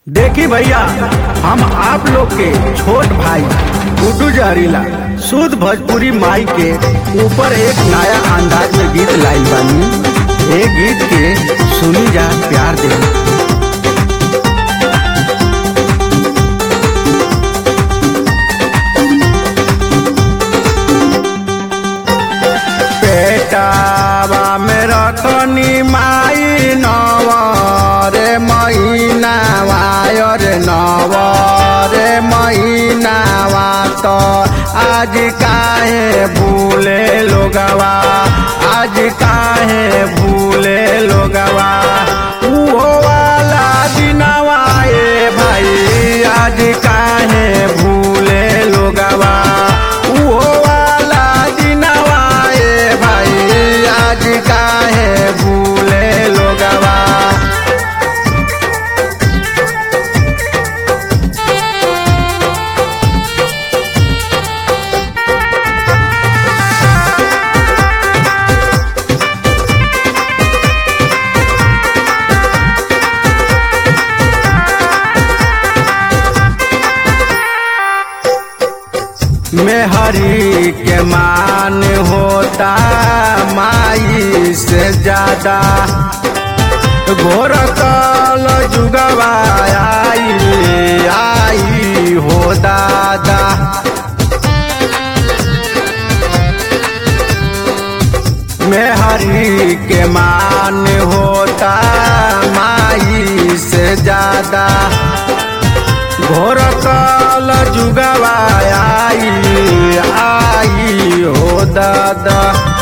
देखी भैया, हम आप लोग के छोट भाई गुड्डू जहरीला शुद्ध भोजपुरी माई के ऊपर एक नया अंदाज में गीत लाइल बानी। एक गीत के सुनी जा, प्यार दे। पेटावा में रखनी माई नवरे महीनावा रे नवरे महीनावा तो आज काहे भूले लोगवा, आज काहे भूले लोगवा। वो वाला दिनवा ए भाई आज काहे भूले लोगवा। वो वाला दिनवा ए भाई आज काहे भूले लोगवा। मेहरी के मान होता माई से ज्यादा, घोर कल जुगवा आई हो दादा। मेहरी के मान होता माई से ज्यादा, घोर कल जुगवा आई हो दादा।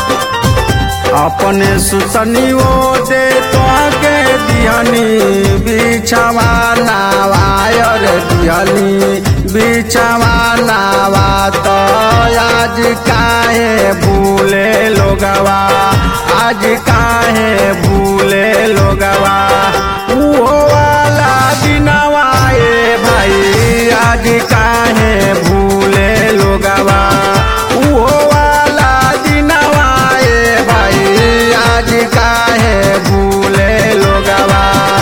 अपने सुतनियो दे तो के दिहनी बिछवा नावा रे दिहनी बिछवा नावा तो आज काहे भूले लोगवा, आज काहे भूले लोगवा। वो वाला दिनवा ए भाई आज काहे भूले लोगवा। वो वाला दिनवा ए भाई आज काहे भूले लोगवा।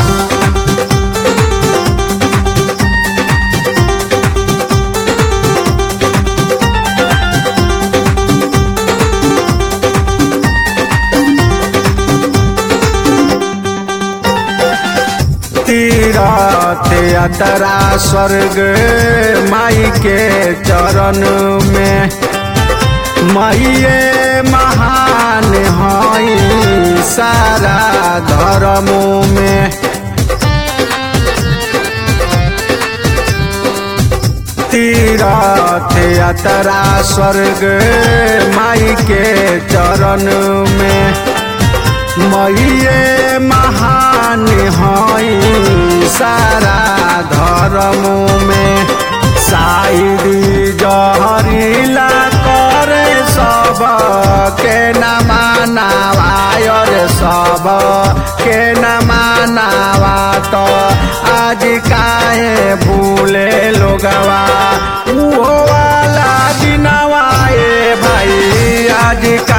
तीरथ यात्रा स्वर्ग माई के चरण में, माइये महान हई सारा धर्मों में। तीरथ यात्रा स्वर्ग माई के चरण में, माइये महान हई सारा धर्मों में। शायरी जहरीला करे सब के न मानावा रे सब के न मानावा तो आज काहे भूले लोगवा। वो वाला दिनवा ए भाई आज